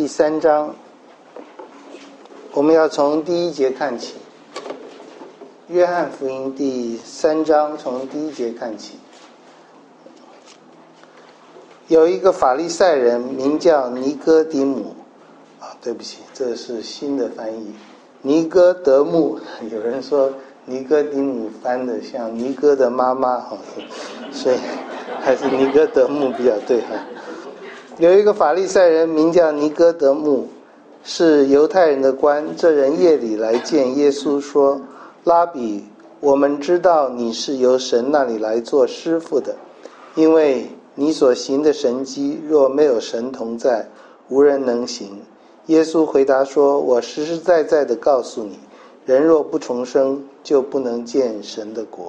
第3章，我们要从第1节看起。约翰福音第3章从第1节看起。有一个法利赛人名叫尼哥底母，对不起，这是新的翻译，尼哥德慕。有人说尼哥底母翻的像尼哥的妈妈，所以还是尼哥德慕比较对。有一个法利赛人名叫尼哥德慕，是犹太人的官。这人夜里来见耶稣，说：拉比，我们知道你是由神那里来做师傅的，因为你所行的神迹，若没有神同在，无人能行。耶稣回答说：我实实在在地告诉你，人若不重生，就不能见神的国。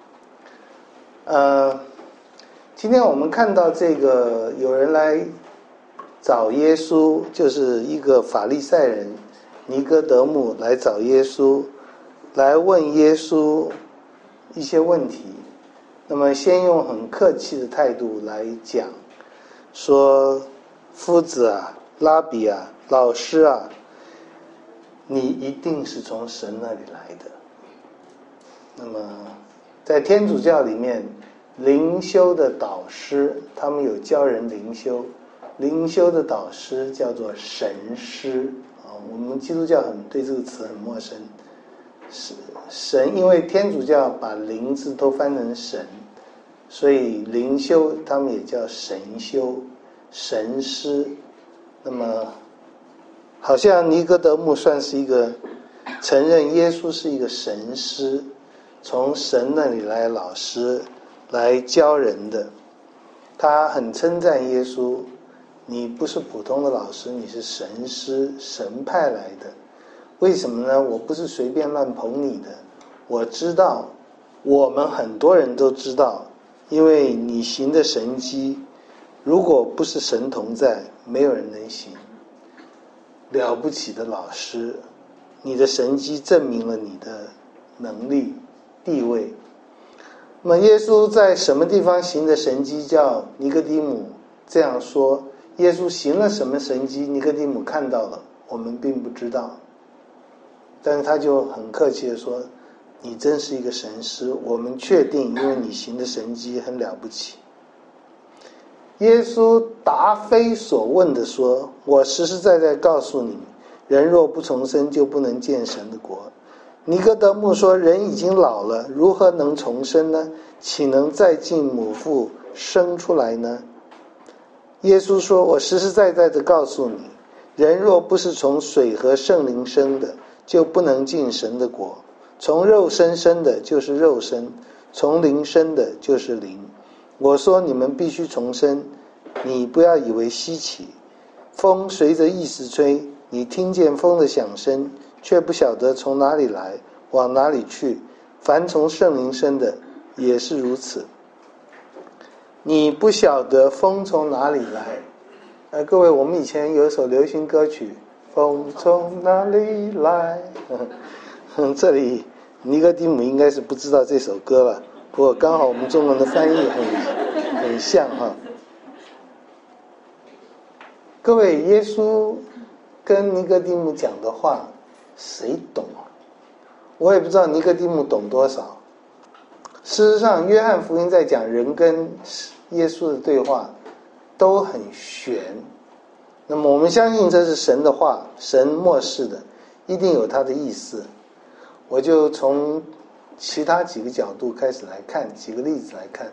今天我们看到这个有人来找耶稣，就是一个法利赛人尼哥德慕来找耶稣，来问耶稣一些问题。那么先用很客气的态度来讲，说：夫子啊，拉比啊，老师啊，你一定是从神那里来的。那么在天主教里面，灵修的导师，他们有教人灵修，灵修的导师叫做神师。我们基督教对这个词很陌生。神，因为天主教把灵字都翻成神，所以灵修他们也叫神修、神师。那么好像尼哥德慕算是一个承认耶稣是一个神师，从神那里来老师来教人的。他很称赞耶稣，你不是普通的老师，你是神师，神派来的。为什么呢？我不是随便乱捧你的，我知道，我们很多人都知道，因为你行的神迹，如果不是神同在，没有人能行。了不起的老师，你的神迹证明了你的能力、地位。那么耶稣在什么地方行的神迹叫尼哥底母这样说？耶稣行了什么神迹尼哥底母看到了，我们并不知道。但是他就很客气地说，你真是一个神师，我们确定，因为你行的神迹很了不起。耶稣答非所问地说，我实实在在告诉你，人若不重生，就不能见神的国。尼哥德慕说，人已经老了，如何能重生呢？岂能再进母腹生出来呢？耶稣说，我实实在在地告诉你，人若不是从水和圣灵生的，就不能进神的国。从肉身生的就是肉身，从灵生的就是灵。我说你们必须重生，你不要以为稀奇。风随着意思吹，你听见风的响声，却不晓得从哪里来，往哪里去。凡从圣灵生的也是如此。你不晓得风从哪里来。各位，我们以前有一首流行歌曲，风从哪里来。这里尼哥底母应该是不知道这首歌了，不过刚好我们中文的翻译很像哈。各位，耶稣跟尼哥底母讲的话，谁懂啊？我也不知道尼哥底母懂多少。事实上，约翰福音在讲人跟耶稣的对话都很玄。那么我们相信这是神的话，神默示的，一定有他的意思。我就从其他几个角度开始来看，几个例子来看。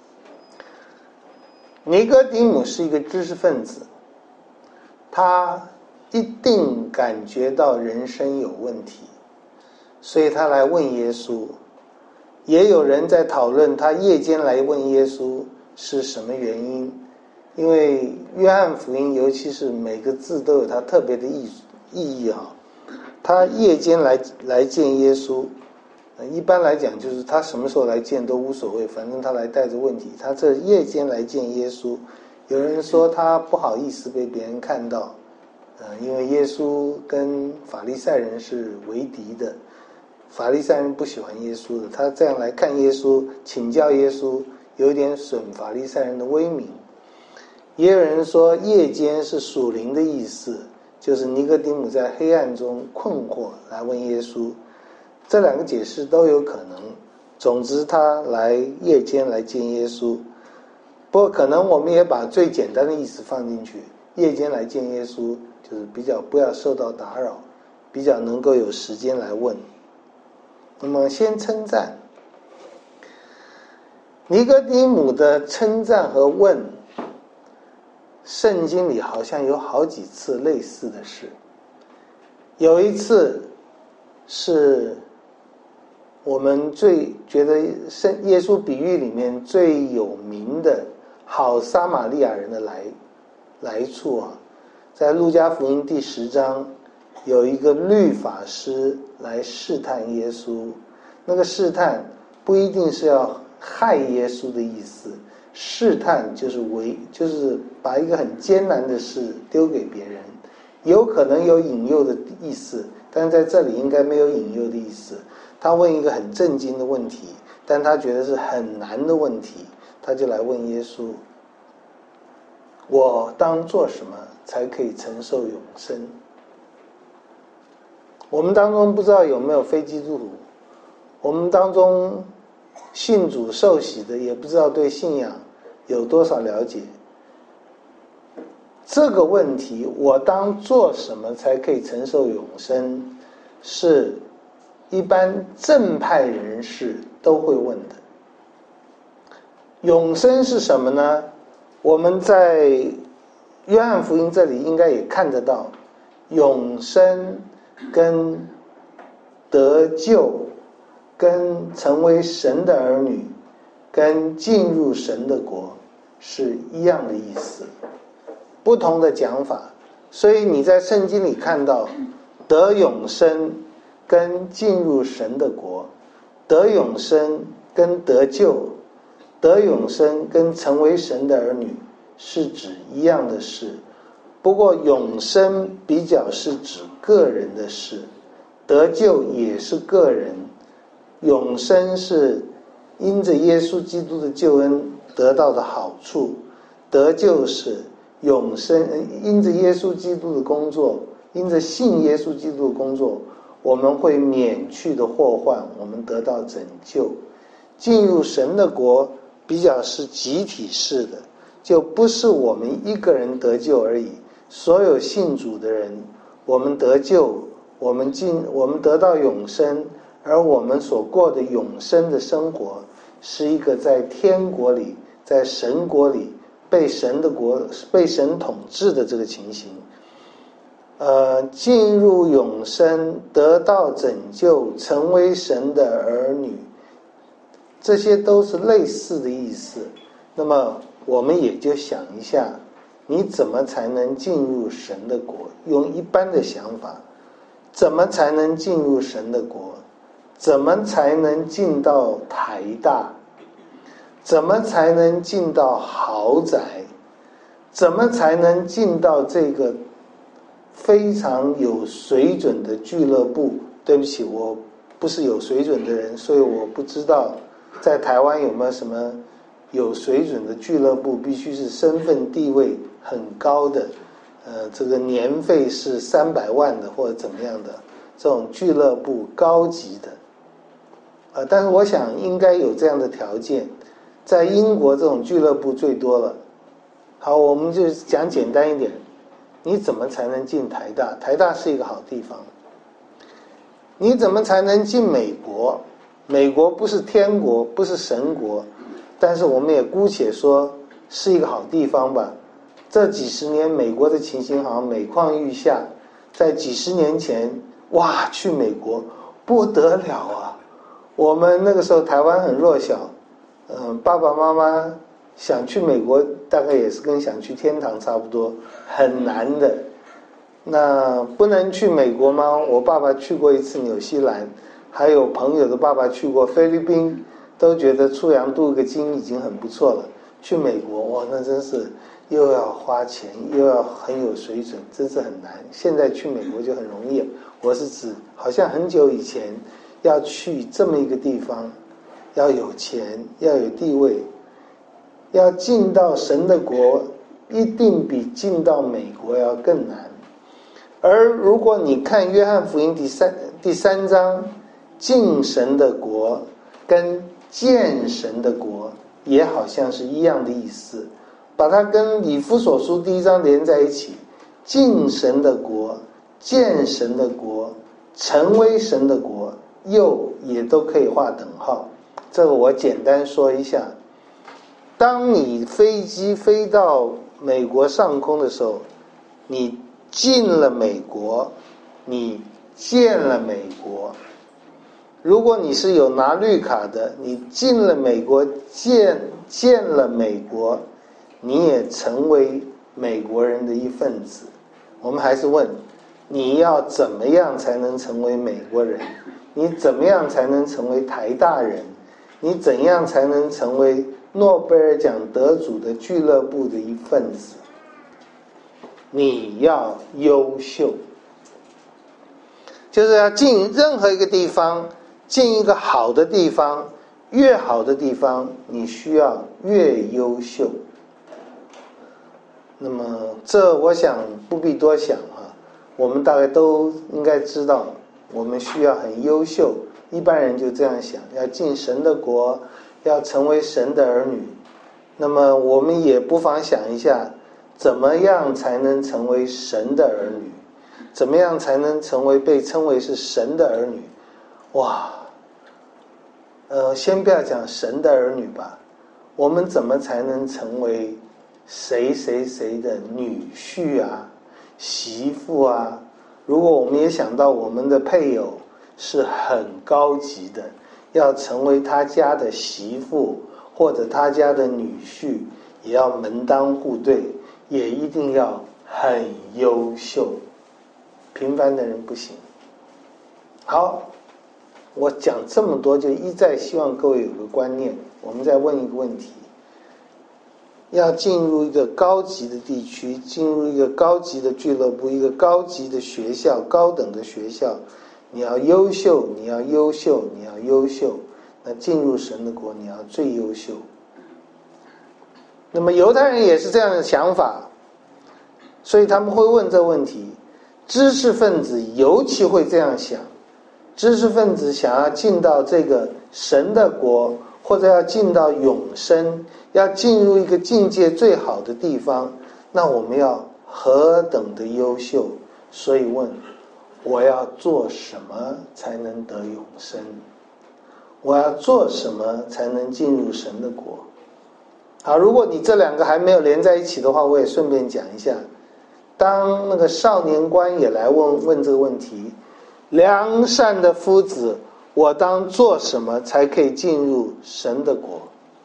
尼哥底母是一个知识分子，他一定感觉到人生有问题，所以他来问耶稣。也有人在讨论他夜间来问耶稣是什么原因，因为约翰福音尤其是每个字都有它特别的意义哈。他夜间来见耶稣，一般来讲就是他什么时候来见都无所谓，反正他来带着问题。他这夜间来见耶稣，有人说他不好意思被别人看到，因为耶稣跟法利赛人是为敌的，法利赛人不喜欢耶稣的，他这样来看耶稣，请教耶稣，有点损法利赛人的威名。也有人说夜间是属灵的意思， 就是尼哥底母在黑暗中困惑来问耶稣，这两个解释都有可能。总之他来夜间来见耶稣，不过可能我们也把最简单的意思放进去，夜间来见耶稣就是比较不要受到打扰，比较能够有时间来问。那么先称赞，尼哥底母的称赞和问，圣经里好像有好几次类似的事。有一次是我们最觉得耶稣比喻里面最有名的好撒玛利亚人的来处啊，在路加福音第10章，有一个律法师来试探耶稣。那个试探不一定是要害耶稣的意思，试探就是把一个很艰难的事丢给别人，有可能有引诱的意思，但是在这里应该没有引诱的意思。他问一个很震惊的问题，但他觉得是很难的问题，他就来问耶稣，我当做什么才可以承受永生？我们当中不知道有没有非基督徒，我们当中信主受洗的也不知道对信仰有多少了解。这个问题，我当做什么才可以承受永生，是一般正派人士都会问的。永生是什么呢？我们在约翰福音这里应该也看得到，永生跟得救跟成为神的儿女跟进入神的国是一样的意思，不同的讲法。所以你在圣经里看到得永生跟进入神的国，得永生跟得救，得永生跟成为神的儿女是指一样的事。不过永生比较是指个人的事，得救也是个人，永生是因着耶稣基督的救恩得到的好处，得救是永生，因着耶稣基督的工作，因着信耶稣基督的工作，我们会免去的祸患，我们得到拯救。进入神的国比较是集体式的，就不是我们一个人得救而已，所有信主的人，我们得救，我们得到永生，而我们所过的永生的生活是一个在天国里，在神国里被神统治的这个情形。进入永生，得到拯救，成为神的儿女，这些都是类似的意思。那么我们也就想一下，你怎么才能进入神的国？用一般的想法，怎么才能进入神的国？怎么才能进到台大？怎么才能进到豪宅？怎么才能进到这个非常有水准的俱乐部？对不起，我不是有水准的人，所以我不知道在台湾有没有什么有水准的俱乐部，必须是身份地位很高的，这个年费是300万的或者怎么样的这种俱乐部，高级的。但是我想应该有这样的条件，在英国这种俱乐部最多了。好，我们就讲简单一点，你怎么才能进台大？台大是一个好地方。你怎么才能进美国？美国不是天国，不是神国，但是我们也姑且说是一个好地方吧。这几十年美国的情形好像每况愈下，在几十年前，哇，去美国不得了啊！我们那个时候台湾很弱小，爸爸妈妈想去美国大概也是跟想去天堂差不多，很难的。那不能去美国吗？我爸爸去过一次纽西兰，还有朋友的爸爸去过菲律宾，都觉得出洋镀个金已经很不错了。去美国，哇，那真是又要花钱，又要很有水准，真是很难。现在去美国就很容易，我是指好像很久以前要去这么一个地方，要有钱，要有地位，要进到神的国，一定比进到美国要更难。 而如果你看约翰福音第三章，敬神的国跟见神的国也好像是一样的意思，把它跟以弗所书第1章连在一起，敬神的国、见神的国、成为神的国，也都可以画等号。这个我简单说一下。当你飞机飞到美国上空的时候，你进了美国，你见了美国。如果你是有拿绿卡的，你进了美国，见了美国，你也成为美国人的一份子。我们还是问，你要怎么样才能成为美国人？你怎么样才能成为台大人？你怎样才能成为诺贝尔奖得主的俱乐部的一份子？你要优秀，就是要进任何一个地方，进一个好的地方，越好的地方你需要越优秀。那么这我想不必多想啊，我们大概都应该知道，我们需要很优秀，一般人就这样想，要进神的国，要成为神的儿女。那么我们也不妨想一下，怎么样才能成为神的儿女？怎么样才能成为被称为是神的儿女？哇，先不要讲神的儿女吧，我们怎么才能成为谁谁谁的女婿啊、媳妇啊？如果我们也想到我们的配偶是很高级的，要成为他家的媳妇或者他家的女婿，也要门当户对，也一定要很优秀，平凡的人不行。好，我讲这么多，就一再希望各位有个观念。我们再问一个问题，要进入一个高级的地区，进入一个高级的俱乐部，一个高级的学校，高等的学校，你要优秀，你要优秀，你要优秀。那进入神的国，你要最优秀。那么犹太人也是这样的想法，所以他们会问这个问题。知识分子尤其会这样想，知识分子想要进到这个神的国，或者要进到永生，要进入一个境界最好的地方，那我们要何等的优秀？所以问，我要做什么才能得永生？我要做什么才能进入神的国？好，如果你这两个还没有连在一起的话，我也顺便讲一下。当那个少年官也来问这个问题，良善的夫子，我当做什么才可以进入神的国？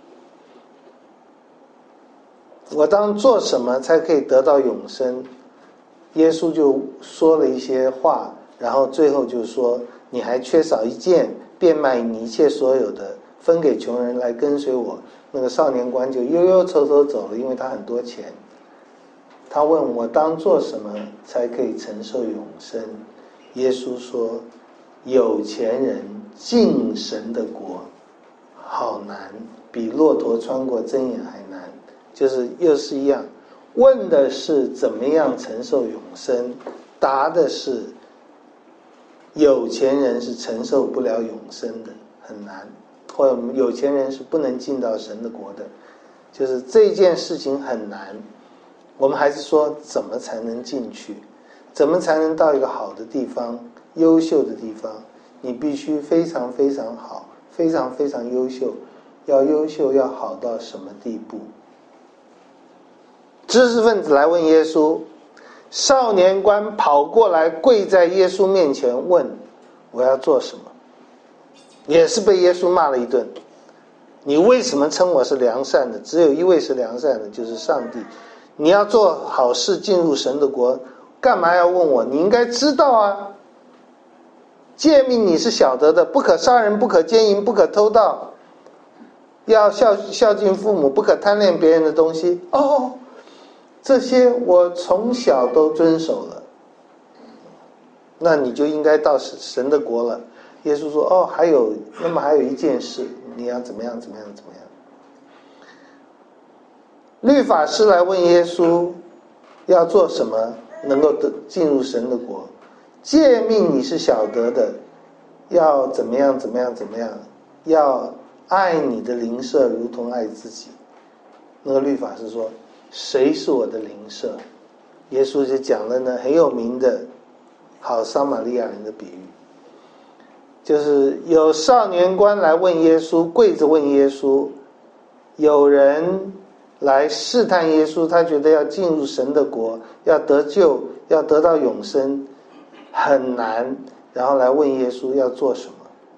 我当做什么才可以得到永生？耶稣就说了一些话，然后最后就说，你还缺少一件，变卖你一切所有的，分给穷人来跟随我。那个少年官就忧忧愁愁走了，因为他很多钱。他问我当做什么才可以承受永生？耶稣说，有钱人进神的国好难，比骆驼穿过针眼还难。就是又是一样，问的是怎么样承受永生，答的是有钱人是承受不了永生的，很难，或者有钱人是不能进到神的国的，就是这件事情很难。我们还是说怎么才能进去，怎么才能到一个好的地方，优秀的地方？你必须非常非常好，非常非常优秀。要优秀要好到什么地步？知识分子来问耶稣，少年官跑过来跪在耶稣面前问，我要做什么？也是被耶稣骂了一顿。你为什么称我是良善的？只有一位是良善的，就是上帝。你要做好事进入神的国，干嘛要问我？你应该知道啊，诫命你是晓得的，不可杀人，不可奸淫，不可偷盗，要孝敬父母，不可贪恋别人的东西。哦，这些我从小都遵守了，那你就应该到神的国了。耶稣说，哦，还有一件事，你要怎么样怎么样怎么样。律法师来问耶稣要做什么， 能够进入神的国。诫命你是晓得的，要怎么样怎么样怎么样，要爱你的邻舍如同爱自己。那个律法是说，谁是我的邻舍？耶稣就讲了呢很有名的好撒玛利亚人的比喻，就是有少年官来问耶稣，跪着问耶稣，有人来试探耶稣，他觉得要进入神的国，要得救，要得到永生很难，然后来问耶稣要做什么。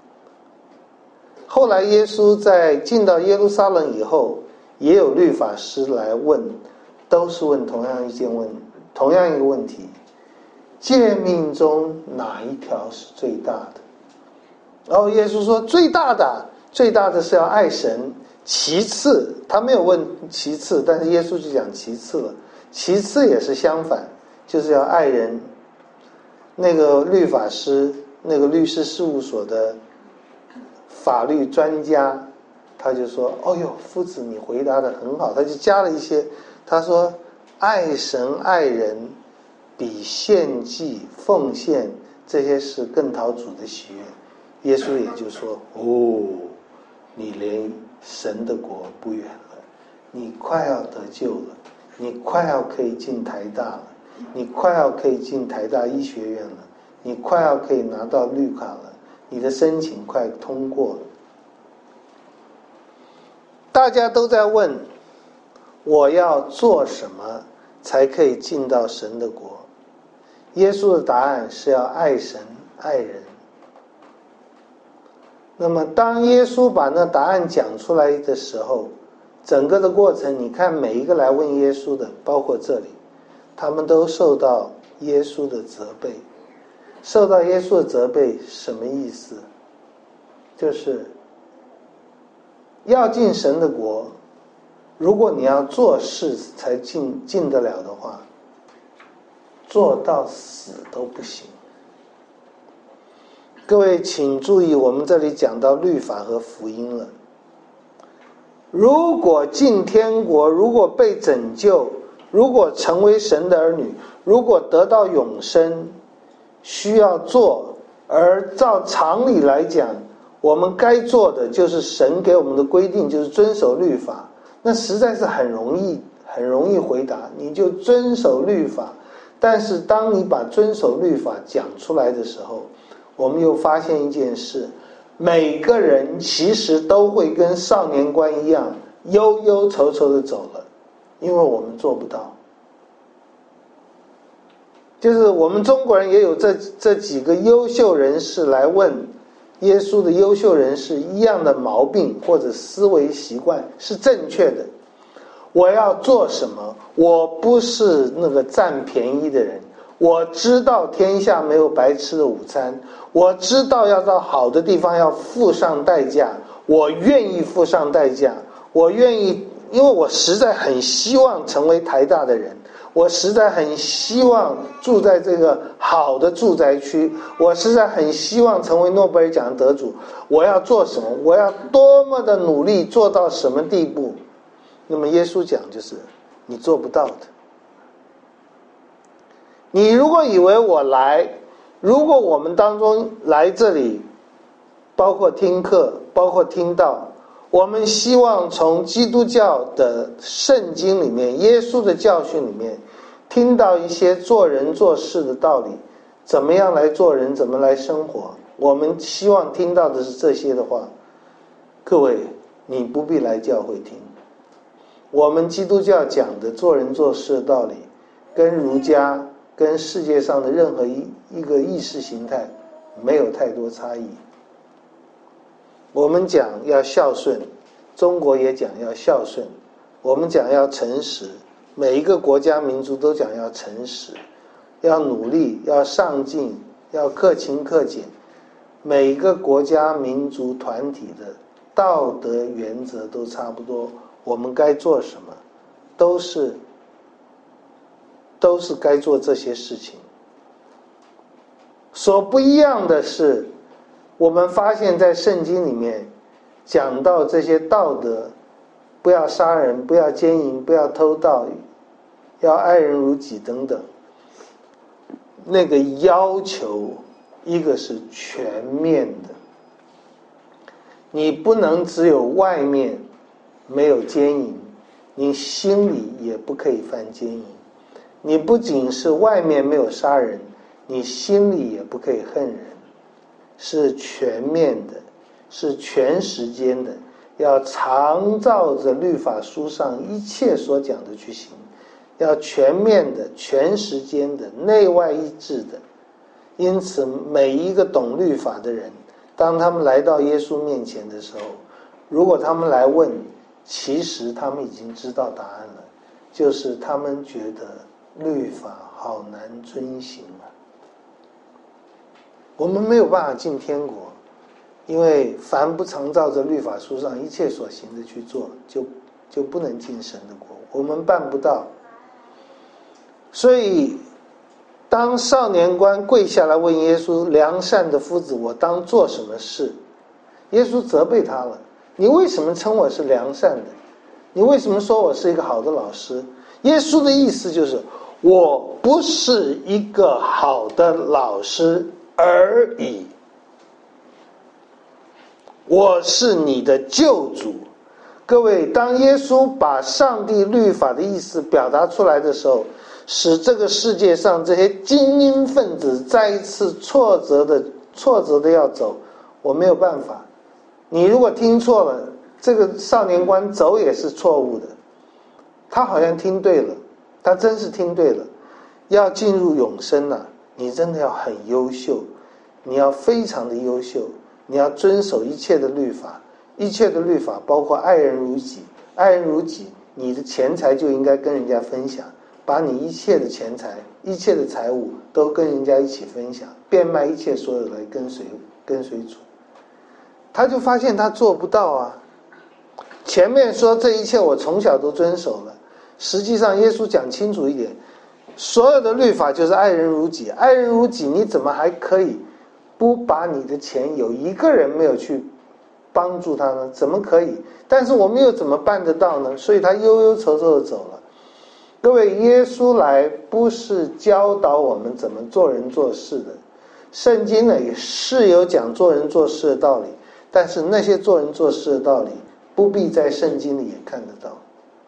后来耶稣在进到耶路撒冷以后，也有律法师来问，都是问同样一个问题，诫命中哪一条是最大的？然后耶稣说最大的是要爱神，其次他没有问其次，但是耶稣就讲其次了，其次也是相反，就是要爱人。那个律法师，那个律师事务所的法律专家，他就说，哦哟，夫子你回答得很好，他就加了一些，他说爱神爱人比献祭奉献这些事更讨主的喜悦。耶稣也就说，哦，你离神的国不远了，你快要得救了，你快要可以进台大了，你快要可以进台大医学院了，你快要可以拿到绿卡了，你的申请快通过了。大家都在问，我要做什么才可以进到神的国？耶稣的答案是要爱神爱人。那么当耶稣把那答案讲出来的时候，整个的过程你看每一个来问耶稣的，包括这里，他们都受到耶稣的责备。受到耶稣的责备什么意思？就是要进神的国，如果你要做事才进得了的话，做到死都不行。各位请注意，我们这里讲到律法和福音了。如果进天国，如果被拯救，如果成为神的儿女，如果得到永生，需要做，而照常理来讲，我们该做的就是神给我们的规定，就是遵守律法。那实在是很容易回答，你就遵守律法。但是当你把遵守律法讲出来的时候，我们又发现一件事，每个人其实都会跟少年官一样忧忧愁愁的走了，因为我们做不到。就是我们中国人也有这几个优秀人士来问耶稣的优秀人士一样的毛病或者思维习惯是正确的。我要做什么？我不是那个占便宜的人，我知道天下没有白吃的午餐，我知道要到好的地方要付上代价，我愿意付上代价，我愿意，因为我实在很希望成为台大的人，我实在很希望住在这个好的住宅区，我实在很希望成为诺贝尔奖得主，我要做什么？我要多么的努力做到什么地步？那么耶稣讲就是你做不到的。你如果以为我来，如果我们当中来这里包括听课包括听道，我们希望从基督教的圣经里面耶稣的教训里面听到一些做人做事的道理，怎么样来做人，怎么来生活，我们希望听到的是这些的话，各位你不必来教会听。我们基督教讲的做人做事的道理跟儒家跟世界上的任何一个意识形态没有太多差异。我们讲要孝顺，中国也讲要孝顺，我们讲要诚实，每一个国家民族都讲要诚实，要努力，要上进，要克勤克俭。每一个国家民族团体的道德原则都差不多，我们该做什么都是该做这些事情。所不一样的是，我们发现在圣经里面讲到这些道德，不要杀人，不要奸淫，不要偷盗，要爱人如己等等， 那个要求，一个是全面的，你不能只有外面没有奸淫，你心里也不可以犯奸淫。你不仅是外面没有杀人，你心里也不可以恨人，是全面的，是全时间的，要常照着律法书上一切所讲的去行，要全面的、全时间的、内外一致的。因此每一个懂律法的人，当他们来到耶稣面前的时候，如果他们来问，其实他们已经知道答案了，就是他们觉得律法好难遵行啊。我们没有办法进天国，因为凡不常照着律法书上一切所行的去做，就不能进神的国，我们办不到。所以当少年官跪下来问耶稣，良善的夫子，我当做什么事？耶稣责备他了，你为什么称我是良善的？你为什么说我是一个好的老师？耶稣的意思就是，我不是一个好的老师而已，我是你的救主。各位，当耶稣把上帝律法的意思表达出来的时候，使这个世界上这些精英分子再一次挫折的要走，我没有办法。你如果听错了，这个少年官走也是错误的。他好像听对了，他真是听对了。要进入永生啊，你真的要很优秀，你要非常的优秀，你要遵守一切的律法，一切的律法包括爱人如己。爱人如己，你的钱财就应该跟人家分享，把你一切的钱财、一切的财物都跟人家一起分享，变卖一切所有来跟随主。他就发现他做不到啊。前面说这一切我从小都遵守了，实际上耶稣讲清楚一点，所有的律法就是爱人如己。爱人如己，你怎么还可以不把你的钱有一个人没有去帮助他呢？怎么可以？但是我们又怎么办得到呢？所以他忧忧愁愁的走了。各位，耶稣来不是教导我们怎么做人做事的，圣经呢也是有讲做人做事的道理，但是那些做人做事的道理不必在圣经里也看得到。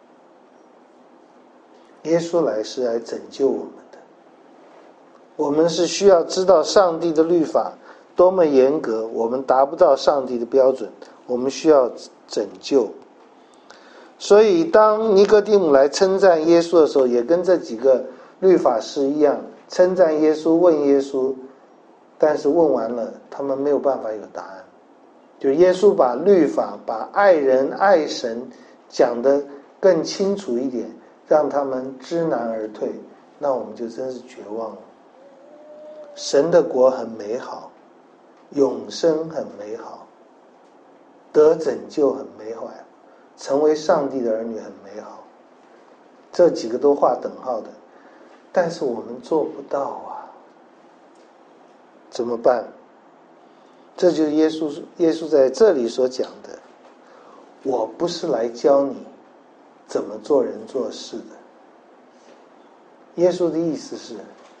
耶稣来是来拯救我们的，我们是需要知道上帝的律法多么严格，我们达不到上帝的标准，我们需要拯救。所以当尼哥底母来称赞耶稣的时候，也跟这几个律法师一样，称赞耶稣，问耶稣，但是问完了他们没有办法有答案。就耶稣把律法、把爱人爱神讲得更清楚一点，让他们知难而退，那我们就真是绝望了。神的国很美好，永生很美好，得拯救很美好，成为上帝的儿女很美好，这几个都划等号的，但是我们做不到啊，怎么办？这就是耶稣在这里所讲的，我不是来教你怎么做人做事的。耶稣的意思是，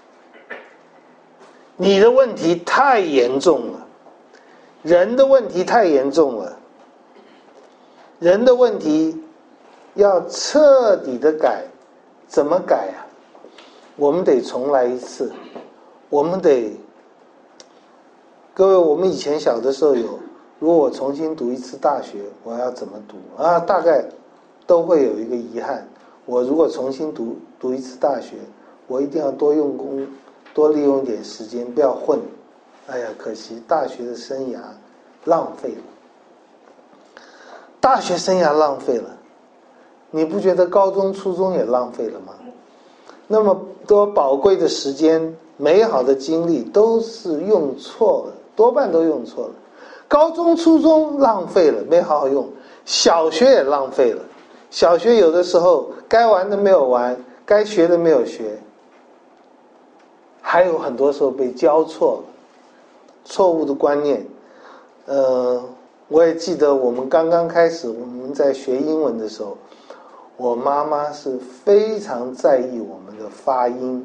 你的问题太严重了，人的问题太严重了，人的问题要彻底的改，怎么改啊？我们得重来一次，我们得，各位，我们以前小的时候有，如果我重新读一次大学，我要怎么读啊？大概都会有一个遗憾，我如果重新读一次大学，我一定要多用功，多利用一点时间，不要混。哎呀，可惜大学的生涯浪费了，大学生涯浪费了，你不觉得高中、初中也浪费了吗？那么多宝贵的时间、美好的经历都是用错了，多半都用错了。高中、初中浪费了，没好好用；小学也浪费了，小学有的时候该玩的没有玩，该学的没有学，还有很多时候被教错了，错误的观念。我也记得我们刚刚开始我们在学英文的时候，我妈妈是非常在意我们的发音，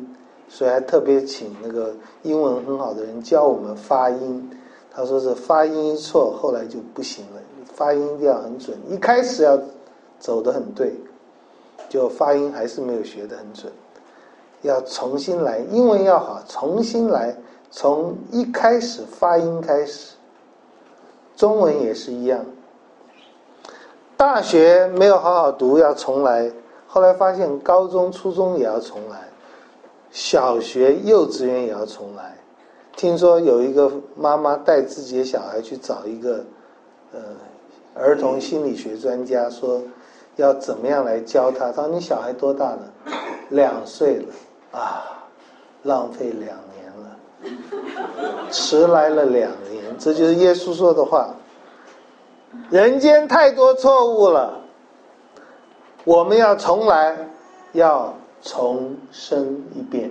所以还特别请那个英文很好的人教我们发音。他说是发音一错，后来就不行了，发音一定要很准，一开始要走得很对，就发音还是没有学得很准，要重新来，英文要好，重新来，从一开始发音开始。中文也是一样，大学没有好好读要重来，后来发现高中初中也要重来，小学幼稚园也要重来。听说有一个妈妈带自己的小孩去找一个儿童心理学专家，说要怎么样来教他。他说你小孩多大了？2岁了啊，浪费2年了，迟来了2年。这就是耶稣说的话，人间太多错误了，我们要重来，要重生一遍。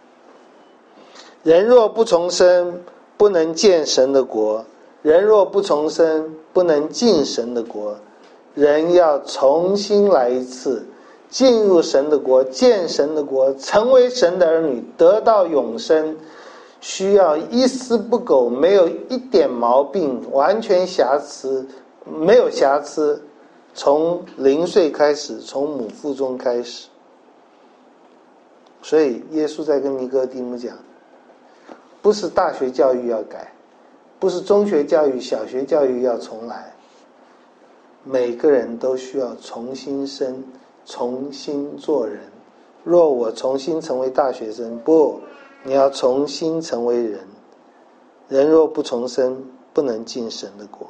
人若不重生，不能见神的国；人若不重生，不能进神的国。人要重新来一次，进入神的国，见神的国，成为神的儿女，得到永生，需要一丝不苟，没有一点毛病，完全瑕疵，没有瑕疵，从0岁开始，从母腹中开始。所以耶稣在跟尼哥底母讲，不是大学教育要改，不是中学教育、小学教育要重来，每个人都需要重新生，重新做人。若我重新成为大学生，不，你要重新成为人。人若不重生，不能进神的国。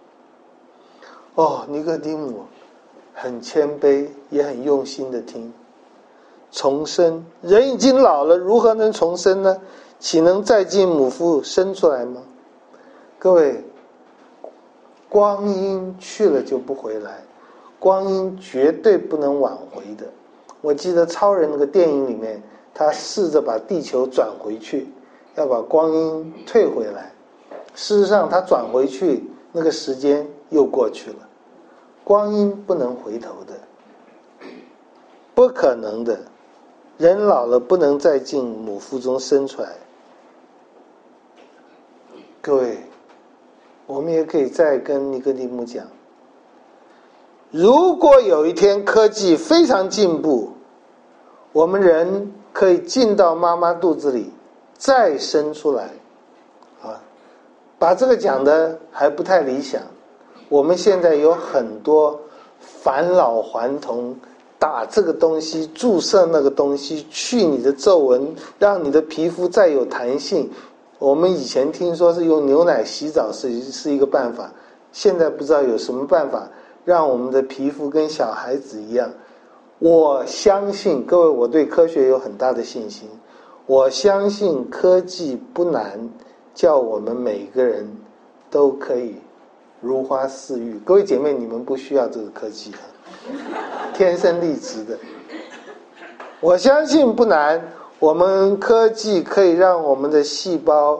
尼哥底母很谦卑，也很用心的听。重生，人已经老了，如何能重生呢？岂能再进母腹生出来吗？各位，光阴去了就不回来，光阴绝对不能挽回的。我记得超人那个电影里面，他试着把地球转回去，要把光阴退回来。事实上他转回去，那个时间又过去了。光阴不能回头的，不可能的。人老了不能再进母腹中生出来。各位，我们也可以再跟尼哥底母讲，如果有一天科技非常进步，我们人可以进到妈妈肚子里再生出来把这个讲的还不太理想。我们现在有很多返老还童，打这个东西，注射那个东西，去你的皱纹，让你的皮肤再有弹性。我们以前听说是用牛奶洗澡是一个办法，现在不知道有什么办法让我们的皮肤跟小孩子一样。我相信各位，我对科学有很大的信心，我相信科技不难，叫我们每个人都可以如花似玉。各位姐妹，你们不需要这个科技天生丽质的。我相信不难，我们科技可以让我们的细胞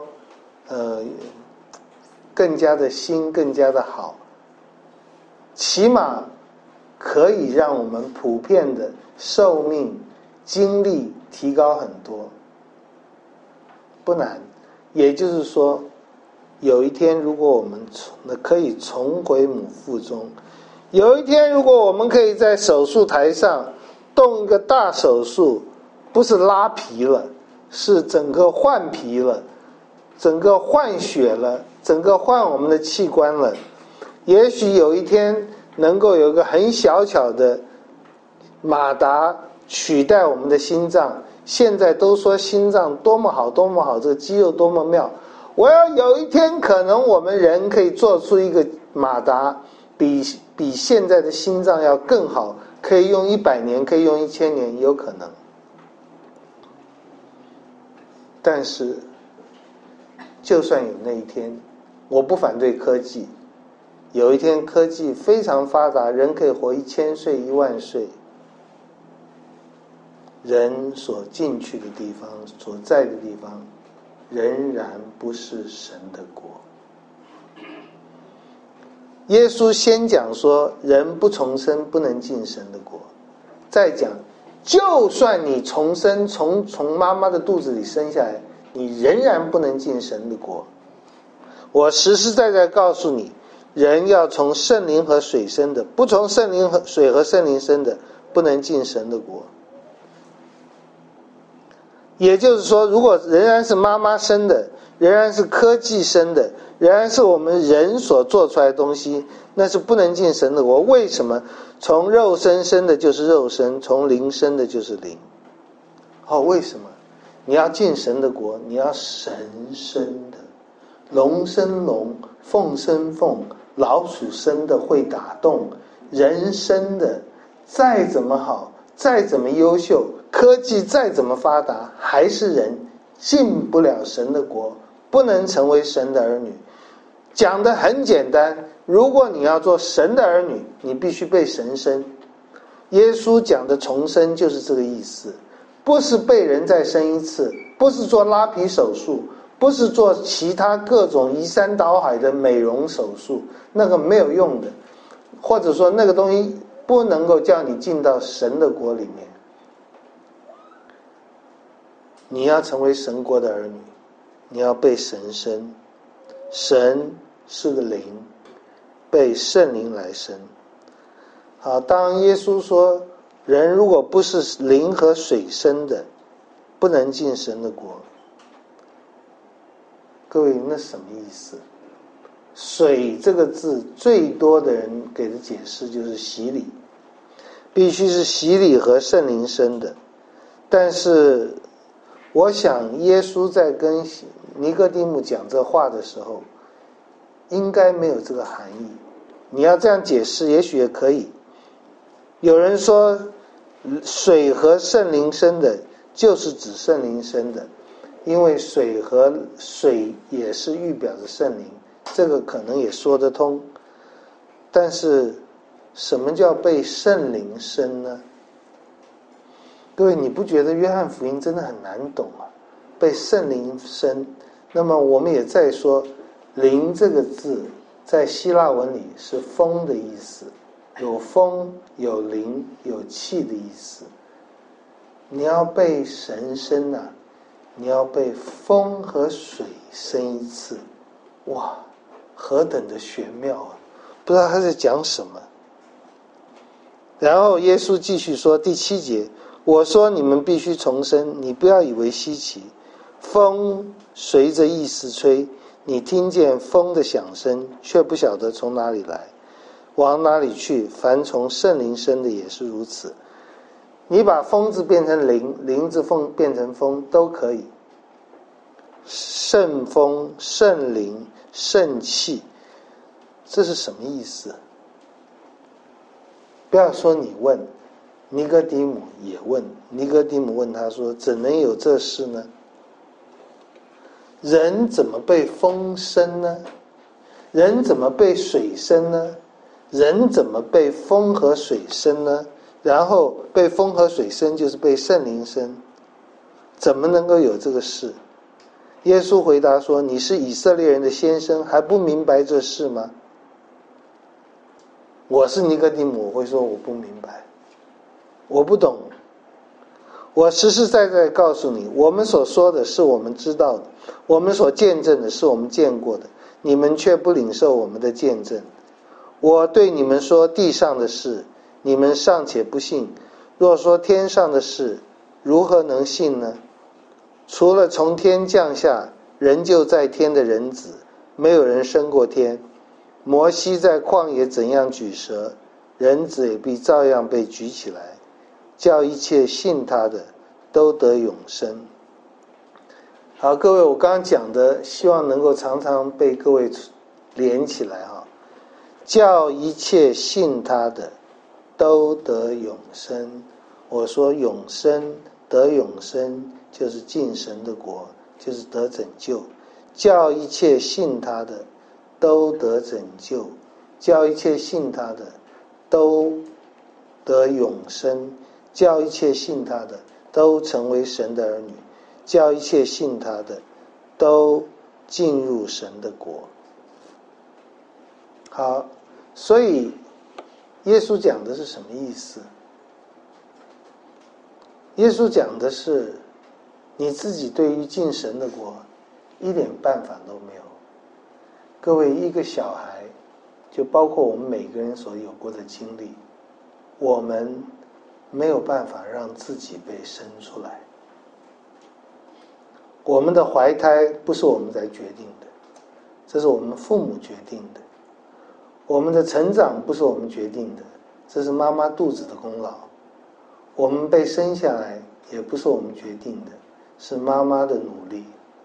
更加的新，更加的好，起码可以让我们普遍的寿命精力提高很多，不难。也就是说，有一天如果我们可以重回母腹中，有一天如果我们可以在手术台上动一个大手术，不是拉皮了，是整个换皮了，整个换血了，整个换我们的器官了。也许有一天能够有一个很小巧的马达取代我们的心脏。现在都说心脏多么好多么好，这个肌肉多么妙。我要有一天可能我们人可以做出一个马达比现在的心脏要更好，可以用100年，可以用1000年，有可能。但是就算有那一天，我不反对科技，有一天科技非常发达，人可以活1000岁10000岁，人所进去的地方，所在的地方仍然不是神的国。耶稣先讲说人不重生不能进神的国，再讲就算你重生，从妈妈的肚子里生下来，你仍然不能进神的国。我实实在在告诉你，人要从圣灵和水生的，不从圣灵和水和圣灵生的，不能进神的国。也就是说，如果仍然是妈妈生的，仍然是科技生的，仍然是我们人所做出来的东西，那是不能进神的国。为什么？从肉身生的就是肉身，从灵生的就是灵。为什么？你要进神的国，你要神生的，龙生龙，凤生凤，老鼠生的会打洞，人生的再怎么好，再怎么优秀，科技再怎么发达，还是人进不了神的国，不能成为神的儿女。讲得很简单，如果你要做神的儿女，你必须被神生。耶稣讲的重生就是这个意思，不是被人再生一次，不是做拉皮手术，不是做其他各种移山倒海的美容手术，那个没有用的，或者说那个东西不能够叫你进到神的国里面。你要成为神国的儿女，你要被神生。神是个灵，被圣灵来生。好，当耶稣说人如果不是灵和水生的，不能进神的国，各位，那什么意思？水这个字最多的人给的解释就是洗礼，必须是洗礼和圣灵生的。但是我想耶稣在跟尼哥底母讲这话的时候，应该没有这个含义。你要这样解释也许也可以。有人说水和圣灵生的就是指圣灵生的，因为水和水也是预表着圣灵，这个可能也说得通。但是什么叫被圣灵生呢？各位，你不觉得约翰福音真的很难懂啊？被圣灵生，那么我们也再说，灵这个字在希腊文里是风的意思，有风有灵有气的意思。你要被神生啊，你要被风和水生一次，哇，何等的玄妙啊！不知道他在讲什么。然后耶稣继续说，第7节，我说你们必须重生，你不要以为稀奇。风随着意思吹，你听见风的响声，却不晓得从哪里来，往哪里去。凡从圣灵生的也是如此。你把风字变成灵，灵字变成风都可以。圣风、圣灵、圣气，这是什么意思？不要说你问，尼哥底母也问。尼哥底母问他说，怎能有这事呢？人怎么被风生呢？人怎么被水生呢？人怎么被风和水生呢？然后被风和水生就是被圣灵生，怎么能够有这个事？耶稣回答说，你是以色列人的先生，还不明白这事吗？我是尼哥底母，我会说我不明白，我不懂。我实实在在告诉你，我们所说的是我们知道的，我们所见证的是我们见过的，你们却不领受我们的见证。我对你们说地上的事，你们尚且不信，若说天上的事，如何能信呢？除了从天降下人就在天的人子，没有人升过天。摩西在旷野怎样举蛇，人子也必照样被举起来，叫一切信他的都得永生。好，各位，我刚刚讲的希望能够常常被各位连起来哈。叫一切信他的都得永生。我说永生，得永生就是进神的国，就是得拯救。叫一切信他的都得拯救，叫一切信他的都得永生，叫一切信他的都成为神的儿女，叫一切信他的都进入神的国。好，所以耶稣讲的是什么意思？ 耶稣讲的是你自己对于进神的国一点办法都没有。各位，一个小孩就包括我们每个人所有过的经历，我们没有办法让自己被生出来。我们的怀胎不是我们在决定的，这是我们父母决定的。我们的成长不是我们决定的，这是妈妈肚子的功劳。我们被生下来也不是我们决定的，是妈妈的努力。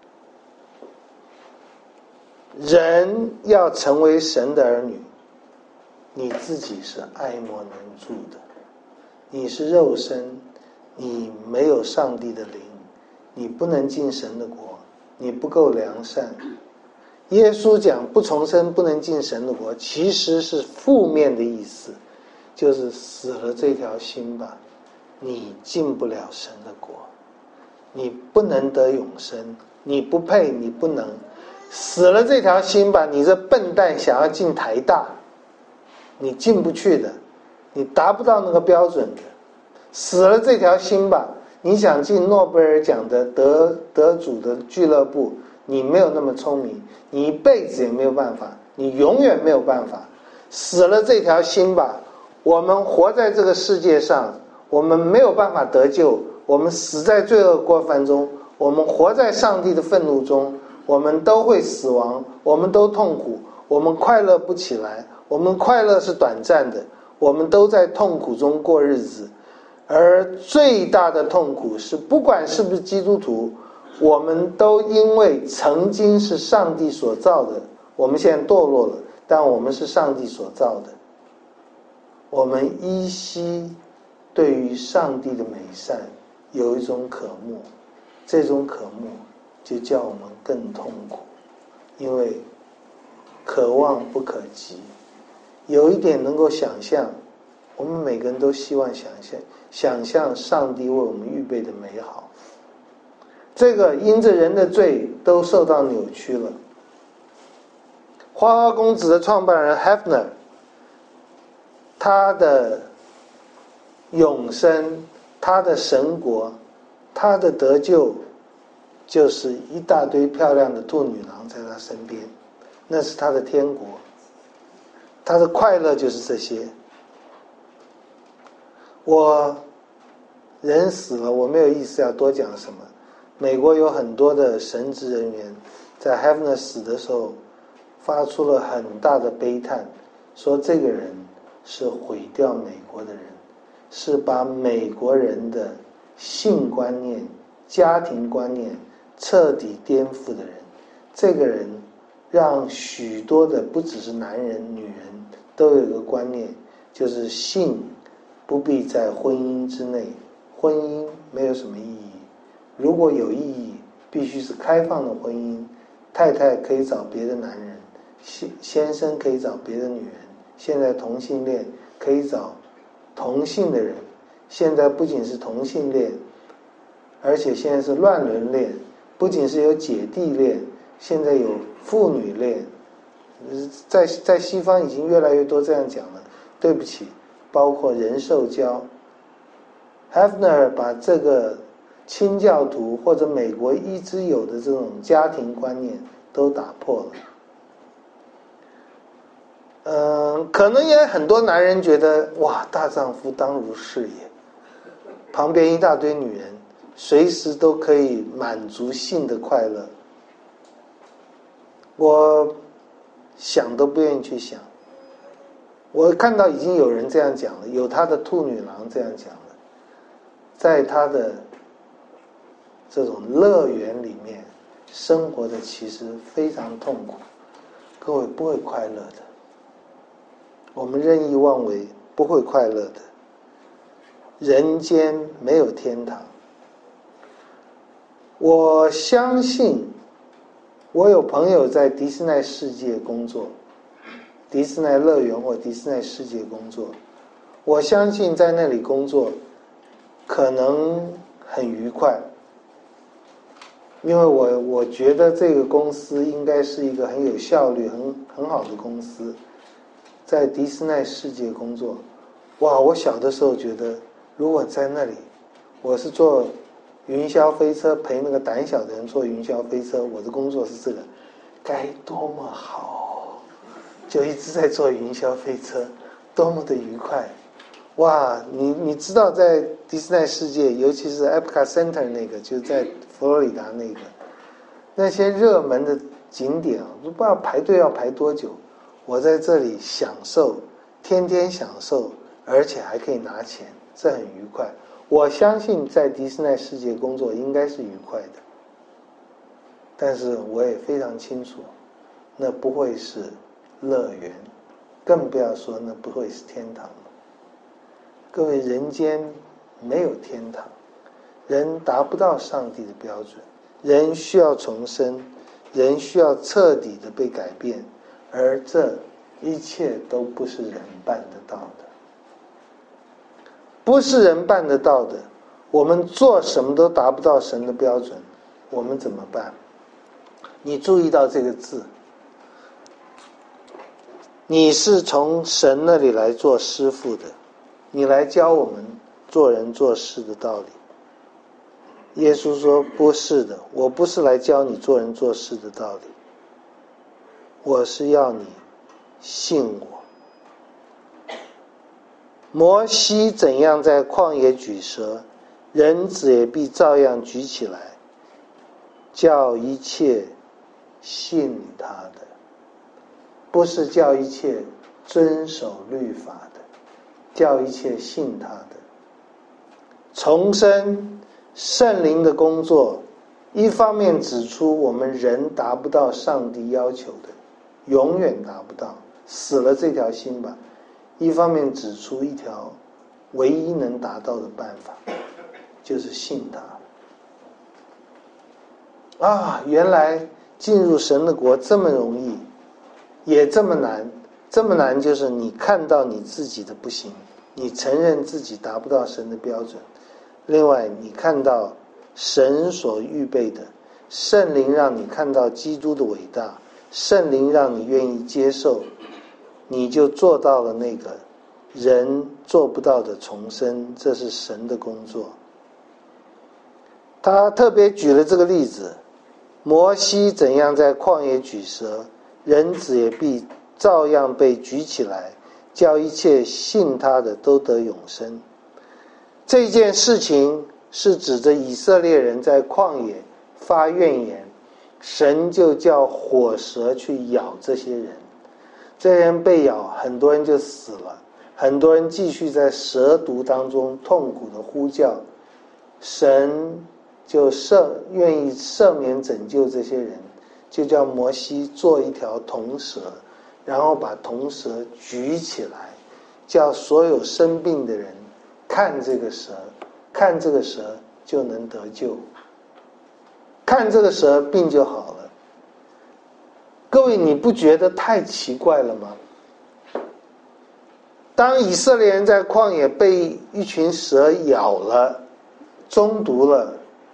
人要成为神的儿女，你自己是爱莫能助的。你是肉身，你没有上帝的灵，你不能进神的国，你不够良善。耶稣讲不重生不能进神的国，其实是负面的意思，就是死了这条心吧，你进不了神的国，你不能得永生，你不配，你不能。死了这条心吧，你这笨蛋想要进台大，你进不去的，你达不到那个标准的。死了这条心吧，你想进诺贝尔奖的得主的俱乐部，你没有那么聪明，你一辈子也没有办法，你永远没有办法。死了这条心吧，我们活在这个世界上，我们没有办法得救，我们死在罪恶过犯中，我们活在上帝的愤怒中，我们都会死亡，我们都痛苦，我们快乐不起来，我们快乐是短暂的，我们都在痛苦中过日子。而最大的痛苦是，不管是不是基督徒，我们都因为曾经是上帝所造的，我们现在堕落了，但我们是上帝所造的，我们依稀对于上帝的美善有一种渴慕，这种渴慕就叫我们更痛苦，因为可望不可及。有一点能够想象，我们每个人都希望想象上帝为我们预备的美好。这个因着人的罪都受到扭曲了。花花公子的创办人 Hefner， 他的永生，他的神国，他的得救，就是一大堆漂亮的兔女郎在他身边，那是他的天国，他的快乐就是这些。人死了，我没有意思要多讲什么。美国有很多的神职人员在 Hefner 死的时候发出了很大的悲叹，说这个人是毁掉美国的人，是把美国人的性观念、家庭观念彻底颠覆的人。这个人让许多的不只是男人女人都有一个观念，就是性不必在婚姻之内，婚姻没有什么意义，如果有意义必须是开放的婚姻，太太可以找别的男人，先生可以找别的女人，现在同性恋可以找同性的人，现在不仅是同性恋，而且现在是乱伦恋，不仅是有姐弟恋，现在有父女恋，在西方已经越来越多这样讲了。对不起，包括人兽交。Hefner 把这个清教徒或者美国一直有的这种家庭观念都打破了。可能也很多男人觉得，哇，大丈夫当如是也，旁边一大堆女人，随时都可以满足性的快乐。我想都不愿意去想。我看到已经有人这样讲了，有他的兔女郎这样讲了，在他的这种乐园里面生活的其实非常痛苦，各位不会快乐的，我们任意妄为不会快乐的，人间没有天堂。我相信，我有朋友在迪士尼世界工作，迪士尼乐园或迪士尼世界工作，我相信在那里工作可能很愉快，因为我觉得这个公司应该是一个很有效率很好的公司。在迪士尼世界工作，哇，我小的时候觉得如果在那里我是坐云霄飞车，陪那个胆小的人坐云霄飞车，我的工作是这个，该多么好，就一直在坐云霄飞车，多么的愉快。哇，你知道在迪士尼世界，尤其是 Epcot Center 那个，就在佛罗里达那个，那些热门的景点啊，都不知道排队要排多久。我在这里享受，天天享受，而且还可以拿钱，这很愉快。我相信在迪士尼世界工作应该是愉快的，但是我也非常清楚，那不会是乐园，更不要说那不会是天堂了。各位，人间没有天堂，人达不到上帝的标准，人需要重生，人需要彻底的被改变，而这一切都不是人办得到的，不是人办得到的。我们做什么都达不到神的标准，我们怎么办？你注意到这个字，你是从神那里来做师傅的，你来教我们做人做事的道理。耶稣说不是的，我不是来教你做人做事的道理，我是要你信我。摩西怎样在旷野举蛇，人子也必照样举起来，叫一切信他的，不是叫一切遵守律法的，叫一切信他的。重生圣灵的工作，一方面指出我们人达不到上帝要求的，永远达不到，死了这条心吧。一方面指出一条唯一能达到的办法，就是信他。啊，原来进入神的国这么容易，也这么难。这么难就是你看到你自己的不行，你承认自己达不到神的标准，另外你看到神所预备的，圣灵让你看到基督的伟大，圣灵让你愿意接受，你就做到了那个人做不到的重生，这是神的工作。他特别举了这个例子，摩西怎样在旷野举蛇，人子也必照样被举起来，叫一切信他的都得永生。这件事情是指着以色列人在旷野发怨言，神就叫火蛇去咬这些人，这些人被咬，很多人就死了，很多人继续在蛇毒当中痛苦的呼叫，神就愿意赦免拯救这些人，就叫摩西做一条铜蛇，然后把铜蛇举起来，叫所有生病的人看这个蛇，看这个蛇就能得救，看这个蛇病就好了。各位，你不觉得太奇怪了吗？当以色列人在旷野被一群蛇咬了，中毒了，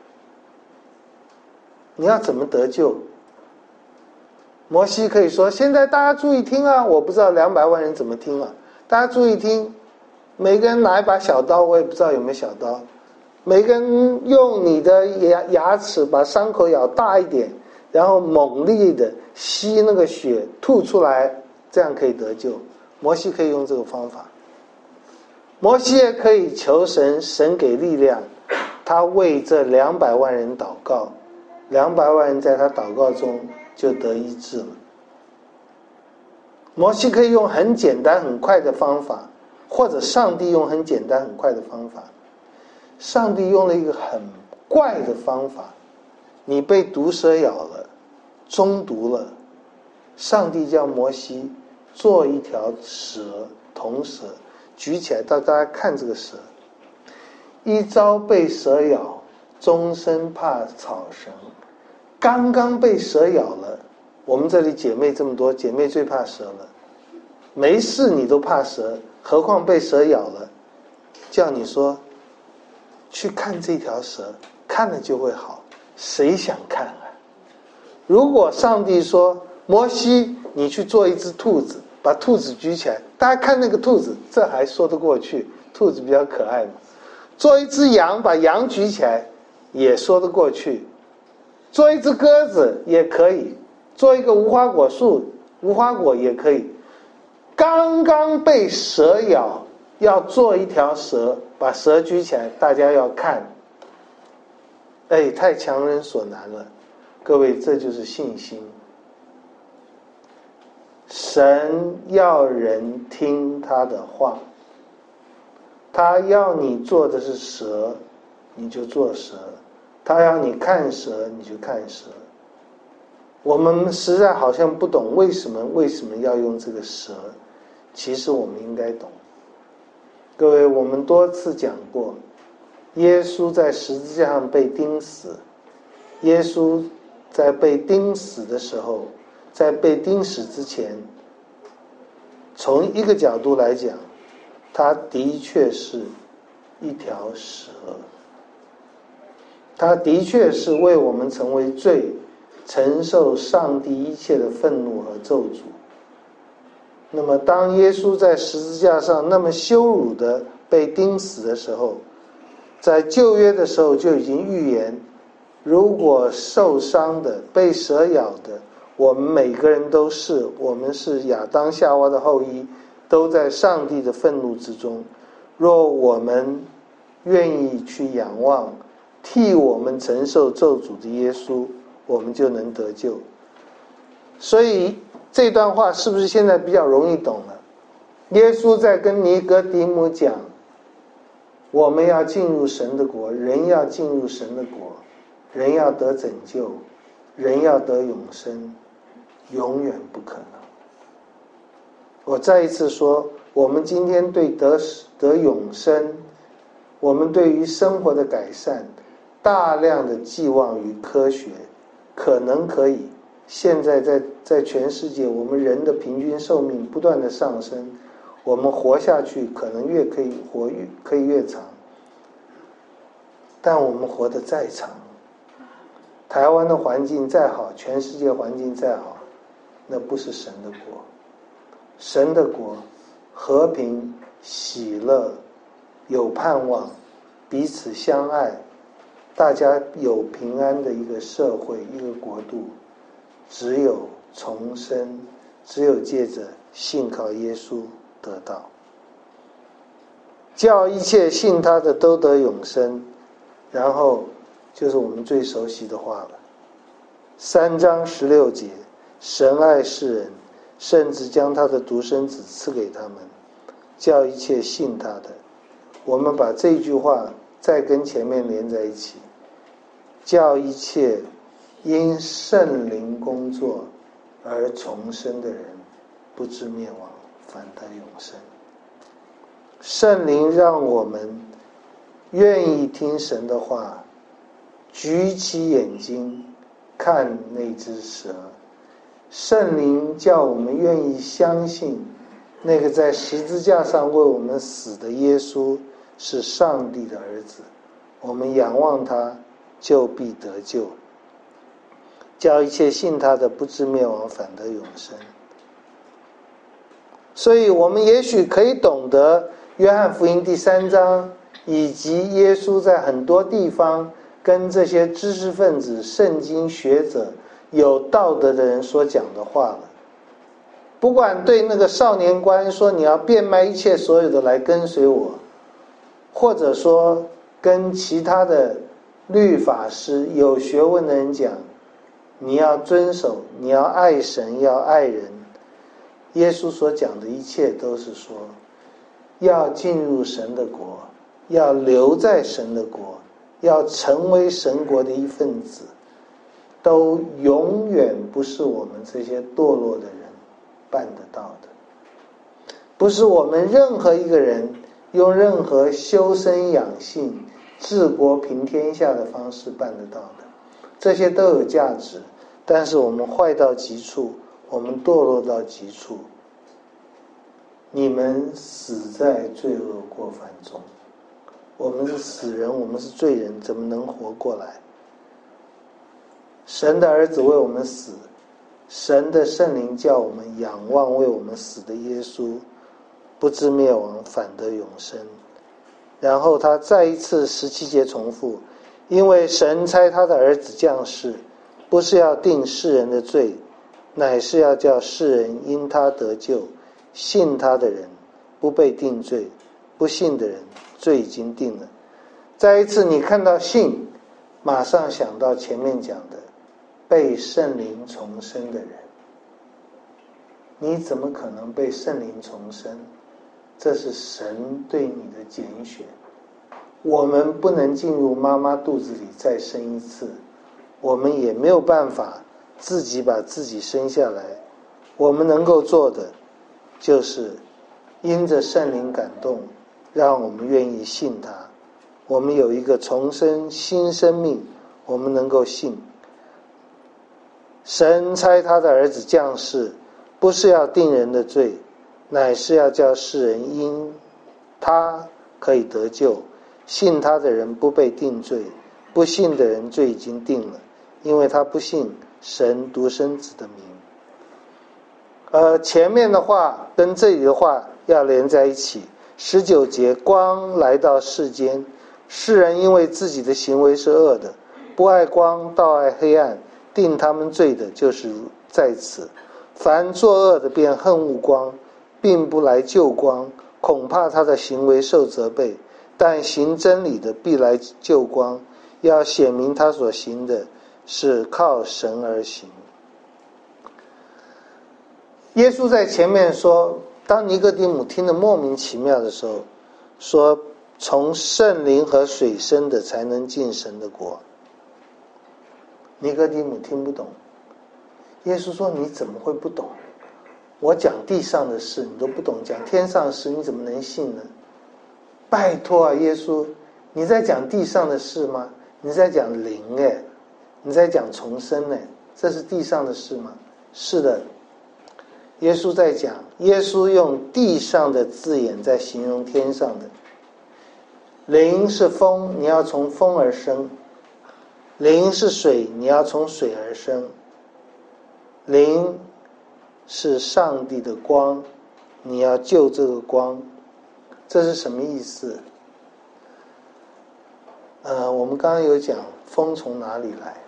你要怎么得救？摩西可以说，现在大家注意听啊，我不知道200万人怎么听啊，大家注意听，每个人拿一把小刀，我也不知道有没有小刀，每个人用你的牙齿把伤口咬大一点，然后猛力的吸那个血吐出来，这样可以得救。摩西可以用这个方法，摩西也可以求神，神给力量，他为这200万人祷告，200万人在他祷告中就得医治了。摩西可以用很简单很快的方法，或者上帝用很简单很快的方法。上帝用了一个很怪的方法，你被毒蛇咬了，中毒了，上帝叫摩西做一条蛇，铜蛇，举起来，到大家看这个蛇，一朝被蛇咬，终身怕草绳。刚刚被蛇咬了，我们这里姐妹这么多，姐妹最怕蛇了，没事你都怕蛇，何况被蛇咬了，叫你说去看这条蛇，看了就会好，谁想看啊？如果上帝说摩西你去做一只兔子，把兔子举起来，大家看那个兔子，这还说得过去，兔子比较可爱嘛。 做一只羊，把羊举起来也说得过去，做一只鸽子也可以，做一个无花果树，无花果也可以。刚刚被蛇咬，要做一条蛇，把蛇举起来，大家要看。太强人所难了。各位，这就是信心。神要人听他的话，他要你做的是蛇，你就做蛇；他要你看蛇，你就看蛇。我们实在好像不懂为什么要用这个蛇，其实我们应该懂。各位，我们多次讲过，耶稣在十字架上被钉死，耶稣在被钉死的时候，在被钉死之前，从一个角度来讲，他的确是一条蛇，他的确是为我们成为罪，承受上帝一切的愤怒和咒诅。那么当耶稣在十字架上那么羞辱的被钉死的时候，在旧约的时候就已经预言，如果受伤的被蛇咬的，我们每个人都是，我们是亚当夏娃的后裔，都在上帝的愤怒之中。若我们愿意去仰望替我们承受咒诅的耶稣，我们就能得救。所以这段话是不是现在比较容易懂了？耶稣在跟尼哥底母讲，我们要进入神的国，人要进入神的国，人要得拯救，人要得永生，永远不可能。我再一次说，我们今天对得永生，我们对于生活的改善，大量的寄望于科学，可能可以。现在在全世界，我们人的平均寿命不断的上升，我们活下去可能可以越长。但我们活得再长，台湾的环境再好，全世界环境再好，那不是神的国。神的国，和平、喜乐、有盼望，彼此相爱，大家有平安的一个社会，一个国度，只有重生，只有借着信靠耶稣得到。叫一切信他的都得永生，然后就是我们最熟悉的话了。3章16节，神爱世人，甚至将他的独生子赐给他们，叫一切信他的。我们把这句话再跟前面连在一起，叫一切因圣灵工作而重生的人，不至灭亡，反得永生。圣灵让我们愿意听神的话，举起眼睛看那只蛇。圣灵叫我们愿意相信那个在十字架上为我们死的耶稣是上帝的儿子，我们仰望他，就必得救。叫一切信他的不至灭亡，反得永生。所以我们也许可以懂得约翰福音第3章，以及耶稣在很多地方跟这些知识分子、圣经学者、有道德的人所讲的话了。不管对那个少年官说你要变卖一切所有的来跟随我，或者说跟其他的律法师、有学问的人讲，你要遵守，你要爱神，要爱人。耶稣所讲的一切都是说，要进入神的国，要留在神的国，要成为神国的一份子，都永远不是我们这些堕落的人办得到的。不是我们任何一个人用任何修身养性、治国平天下的方式办得到的。这些都有价值，但是我们坏到极处，我们堕落到极处，你们死在罪恶过犯中。我们是死人，我们是罪人，怎么能活过来？神的儿子为我们死，神的圣灵叫我们仰望为我们死的耶稣，不至灭亡，反得永生。 然后他再一次17节重复，因为神差他的儿子降世，不是要定世人的罪，乃是要叫世人因他得救，信他的人不被定罪，不信的人罪已经定了。再一次你看到信，马上想到前面讲的被圣灵重生的人。你怎么可能被圣灵重生？这是神对你的拣选。我们不能进入妈妈肚子里再生一次，我们也没有办法自己把自己生下来。我们能够做的就是因着圣灵感动，让我们愿意信他。我们有一个重生新生命，我们能够信。神差他的儿子降世，不是要定人的罪，乃是要叫世人因他可以得救，信他的人不被定罪，不信的人罪已经定了，因为他不信神独生子的名。前面的话跟这里的话要连在一起。19节，光来到世间，世人因为自己的行为是恶的，不爱光，倒爱黑暗，定他们罪的就是在此。凡作恶的便恨恶光，并不来救光，恐怕他的行为受责备。但行真理的必来救光，要显明他所行的是靠神而行。耶稣在前面说，当尼哥底母听得莫名其妙的时候，说从圣灵和水生的才能进神的国。尼哥底母听不懂，耶稣说你怎么会不懂？我讲地上的事你都不懂，讲天上的事你怎么能信呢？拜托啊，耶稣，你在讲地上的事吗？你在讲灵耶，你在讲重生耶，这是地上的事吗？是的，耶稣在讲，耶稣用地上的字眼在形容天上的。灵是风，你要从风而生；灵是水，你要从水而生；灵是上帝的光，你要救这个光。这是什么意思？我们刚刚有讲风从哪里来，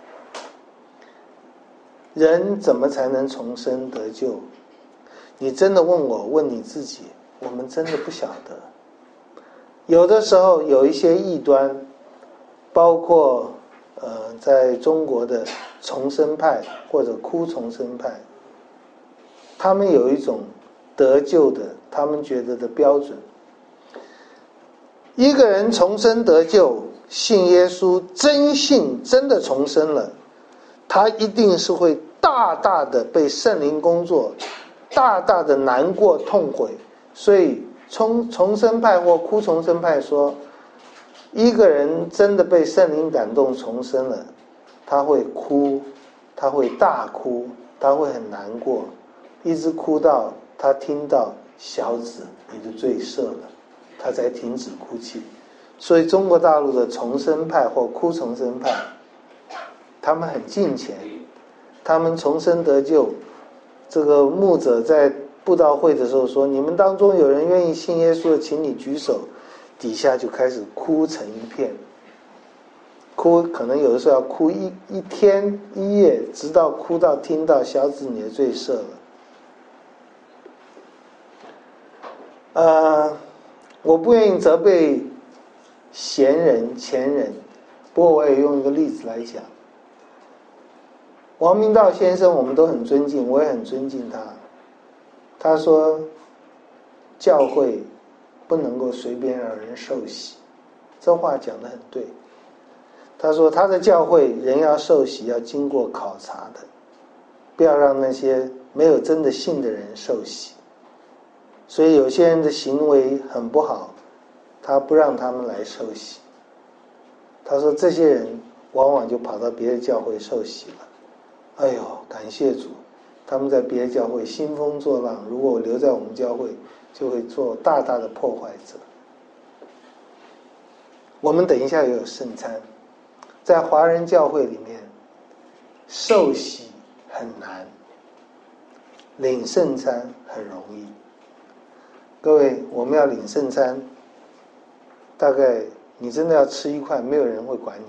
人怎么才能重生得救？你真的问我，问你自己，我们真的不晓得。有的时候有一些异端，包括在中国的重生派或者哭重生派，他们有一种得救的他们觉得的标准。一个人重生得救，信耶稣，真信真的重生了，他一定是会大大的被圣灵工作，大大的难过痛悔。所以重生派或哭重生派说，一个人真的被圣灵感动重生了，他会哭，他会大哭，他会很难过，一直哭到他听到小子你的罪赦了，他才停止哭泣。所以中国大陆的重生派或哭重生派，他们很敬虔，他们重生得救。这个牧者在布道会的时候说，你们当中有人愿意信耶稣的请你举手，底下就开始哭成一片，哭可能有的时候要哭一天一夜，直到哭到听到小子你的罪赦了。我不愿意责备贤人前人，不过我也用一个例子来讲。王明道先生我们都很尊敬，我也很尊敬他。他说教会不能够随便让人受洗，这话讲得很对。他说他的教会人要受洗要经过考察的，不要让那些没有真的信的人受洗。所以有些人的行为很不好，他不让他们来受洗。他说这些人往往就跑到别的教会受洗了。哎呦，感谢主，他们在别的教会兴风作浪，如果我留在我们教会，就会做大大的破坏者。我们等一下也有圣餐，在华人教会里面，受洗很难，领圣餐很容易。各位，我们要领圣餐， 大概你真的要吃一块，没有人会管你。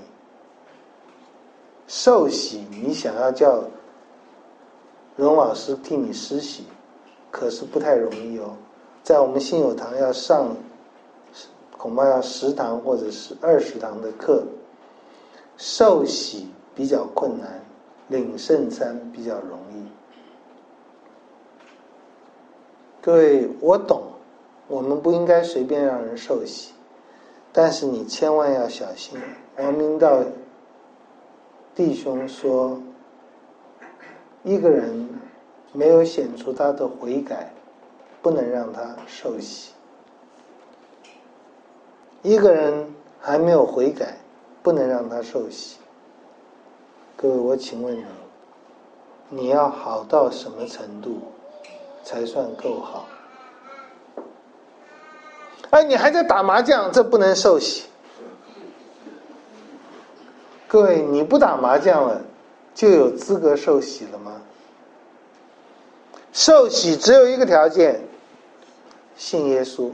受洗，你想要叫荣老师替你施洗，可是不太容易哦。在我们信友堂要上，恐怕要10堂或者是20堂的课。受洗比较困难，领圣餐比较容易。各位，我懂，我们不应该随便让人受洗，但是你千万要小心。王明道弟兄说，一个人没有显出他的悔改，不能让他受洗。一个人还没有悔改，不能让他受洗。各位，我请问你，你要好到什么程度才算够好？你还在打麻将，这不能受洗。各位，你不打麻将了，就有资格受洗了吗？受洗只有一个条件，信耶稣。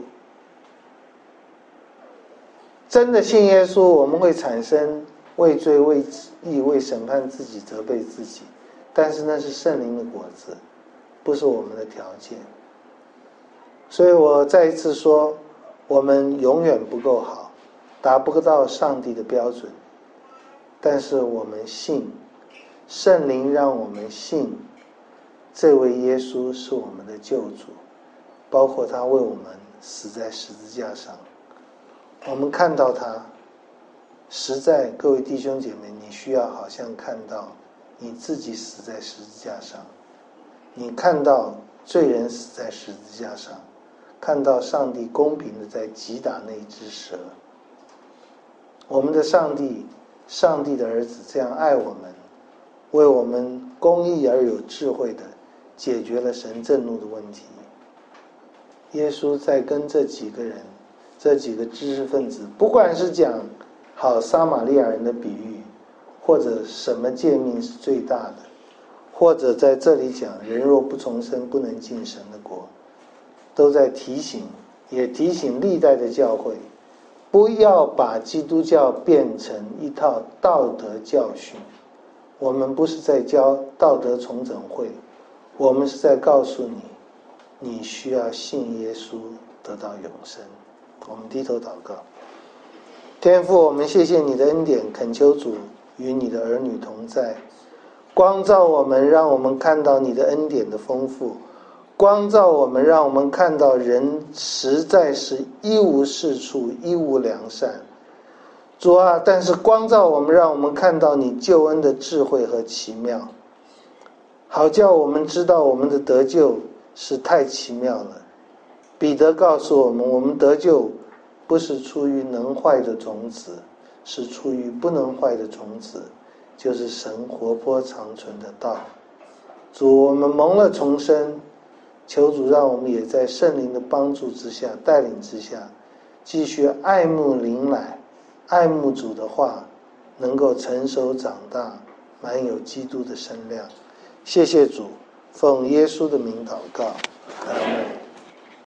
真的信耶稣，我们会产生为罪、为义、为审判自己、责备自己，但是那是圣灵的果子，不是我们的条件。所以我再一次说，我们永远不够好，达不到上帝的标准，但是我们信，圣灵让我们信这位耶稣是我们的救主，包括他为我们死在十字架上。我们看到他，实在各位弟兄姐妹，你需要好像看到你自己死在十字架上，你看到罪人死在十字架上，看到上帝公平的在击打那一只蛇。我们的上帝，上帝的儿子这样爱我们，为我们公义而有智慧的解决了神震怒的问题。耶稣在跟这几个人，这几个知识分子，不管是讲好撒玛利亚人的比喻，或者什么诫命是最大的，或者在这里讲人若不重生不能进神的国，都在提醒，也提醒历代的教会，不要把基督教变成一套道德教训。我们不是在教道德重整会，我们是在告诉你，你需要信耶稣得到永生。我们低头祷告。天父，我们谢谢你的恩典，恳求主与你的儿女同在，光照我们，让我们看到你的恩典的丰富，光照我们，让我们看到人实在是一无是处，一无良善。主啊，但是光照我们，让我们看到你救恩的智慧和奇妙，好叫我们知道我们的得救是太奇妙了。彼得告诉我们，我们得救不是出于能坏的种子，是出于不能坏的种子，就是神活泼长存的道。主，我们蒙了重生，求主让我们也在圣灵的帮助之下、带领之下，继续爱慕灵奶，爱慕主的话，能够成熟长大，满有基督的身量。谢谢主，奉耶稣的名祷告，阿们。